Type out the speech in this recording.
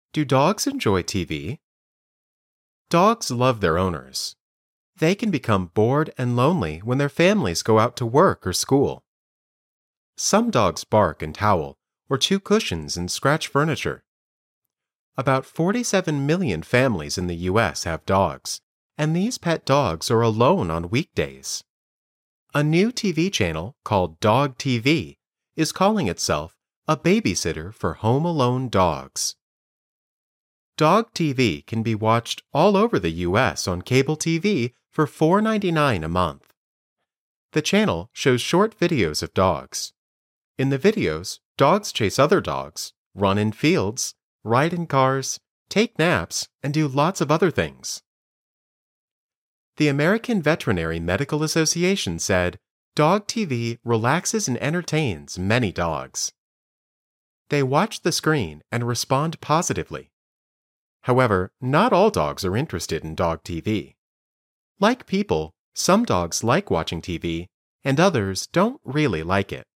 Do dogs enjoy TV? Dogs love their owners. They can become bored and lonely when their families go out to work or school. Some dogs bark and howl, or chew cushions and scratch furniture. About 47 million families in the U.S. have dogs, and these pet dogs are alone on weekdays. A new TV channel called Dog TV is calling itself a babysitter for home alone dogs. Dog TV can be watched all over the U.S. on cable TV for $4.99 a month. The channel shows short videos of dogs. In the videos, dogs chase other dogs, run in fields, ride in cars, take naps, and do lots of other things. The American Veterinary Medical Association said, Dog TV relaxes and entertains many dogs. They watch the screen and respond positively. However, not all dogs are interested in dog TV. Like people, some dogs like watching TV, and others don't really like it.